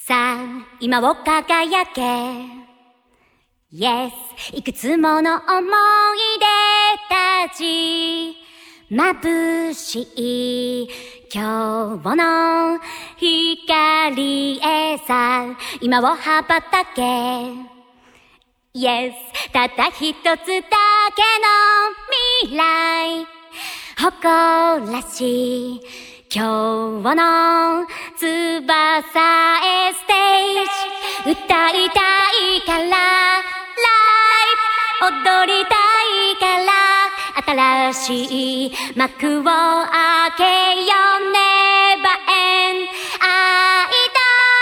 さあ今を輝け Yes いくつもの思い出たち眩しい今日の光へさ今を羽ばたけ Yes たった一つだけの未来誇らしい今日の翼へステージ歌いたいから Life 踊りたいから新しい幕を開けよ Never end 愛だ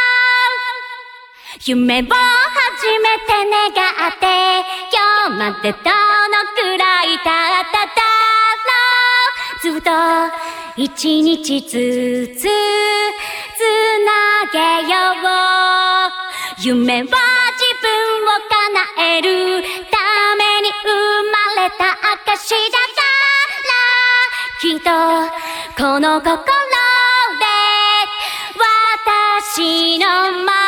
夢を初めて願って今日までどのくらい経っただろうずっと一日ずつつなげよう夢は自分を叶えるために生まれた証だからきっとこの心で私の